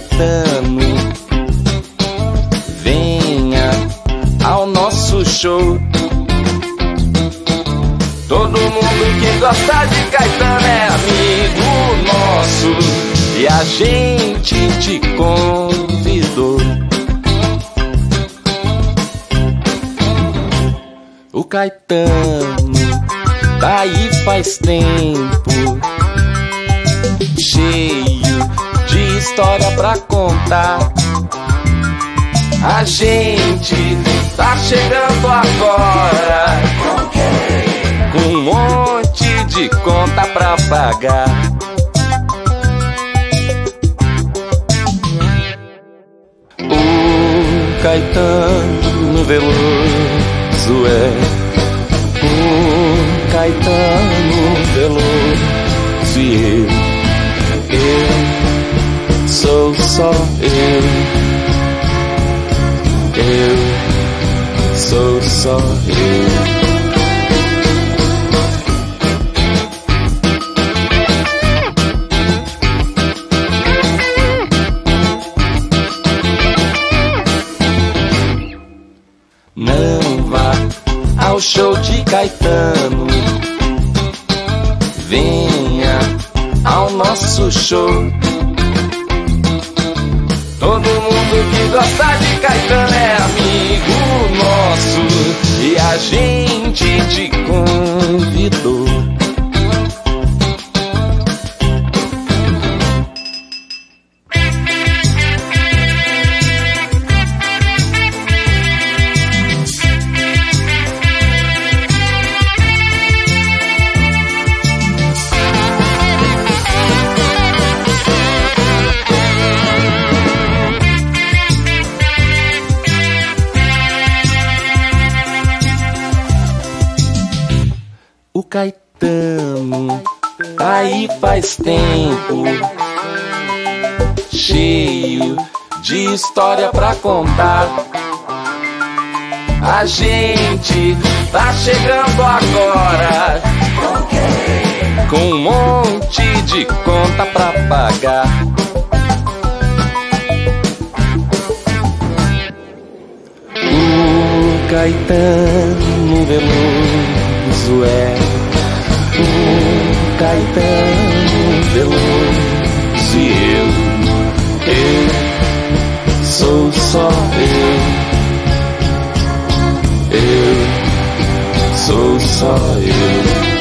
Caetano, venha ao nosso show. Todo mundo que gosta de Caetano é amigo nosso e a gente te convidou. O Caetano tá aí faz tempo, cheio de história pra contar. A gente tá chegando agora com um monte de conta pra pagar. O Caetano Veloso é o Caetano Veloso e eu sou só eu sou só eu. Não vá ao show de Caetano, venha ao nosso show. Todo mundo que gosta de Caetano é amigo nosso e a gente te convidou. O Caetano tá aí faz tempo, cheio de história pra contar. A gente tá chegando agora com um monte de conta pra pagar. O Caetano Veloso é o Caetano Veloso e eu sou só eu sou só eu.